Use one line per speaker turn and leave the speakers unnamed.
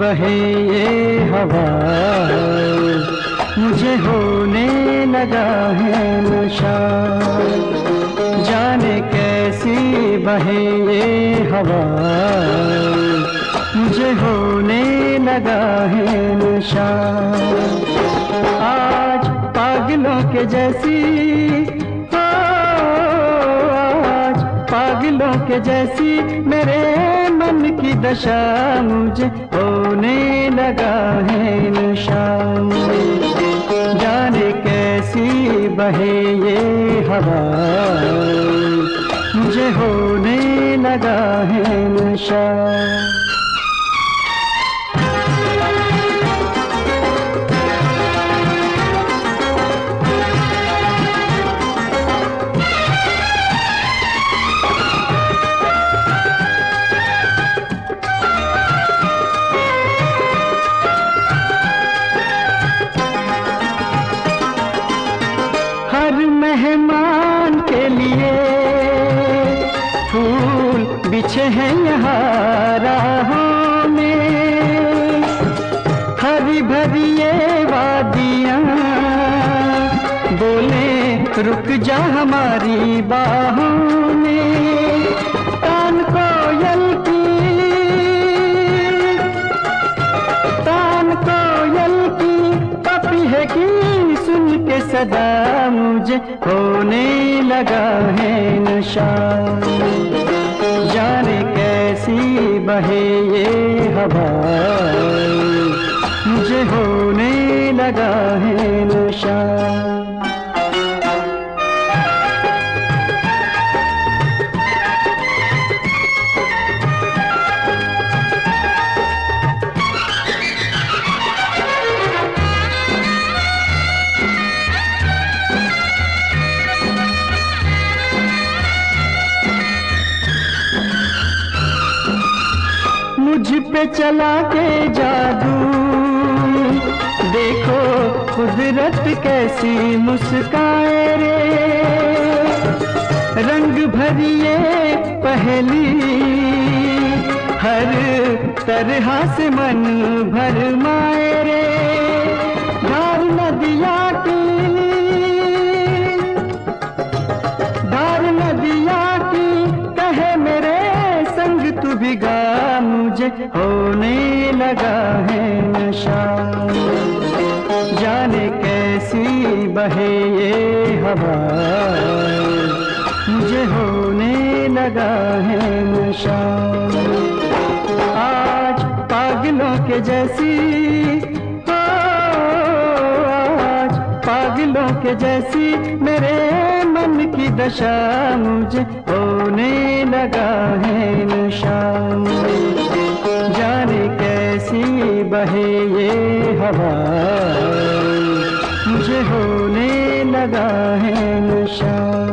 बहे ये हवा, मुझे होने लगा है नशा। जाने कैसी बहे ये हवा, मुझे होने लगा है नशा। आज पागलों के जैसी, आज पागलों के जैसी मेरे मन की दशा, मुझे होने लगा है नशा। जाने कैसी बहे ये हवा, मुझे होने लगा है नशा। हर मेहमान के लिए फूल बिछे हैं यहाँ राहों में, हरी भरी ये वादियाँ बोले रुक जा हमारी बाहों में। तान कोयल की, तान कोयल की पपी है की सुन के सदा, मुझे होने लगा है नशा। जाने कैसी बहे ये हवा, मुझे होने लगा है नशा। मुझ पे चला के जादू, देखो कुदरत कैसी मुस्काए रे। रंग भरी ये पहली हर तरह से मन भरमाए रे। धार नदिया की, धार नदिया की कहे मेरे संग तू भी गा, मुझे होने लगा है नशा। जाने कैसी बहे ये हवा, मुझे होने लगा है नशा। आज पागलों के जैसी, आज पागलों के जैसी मेरे मन की दशा, मुझे होने लगा है नशा। जाने कैसी बहे ये हवा, मुझे होने लगा है नशा।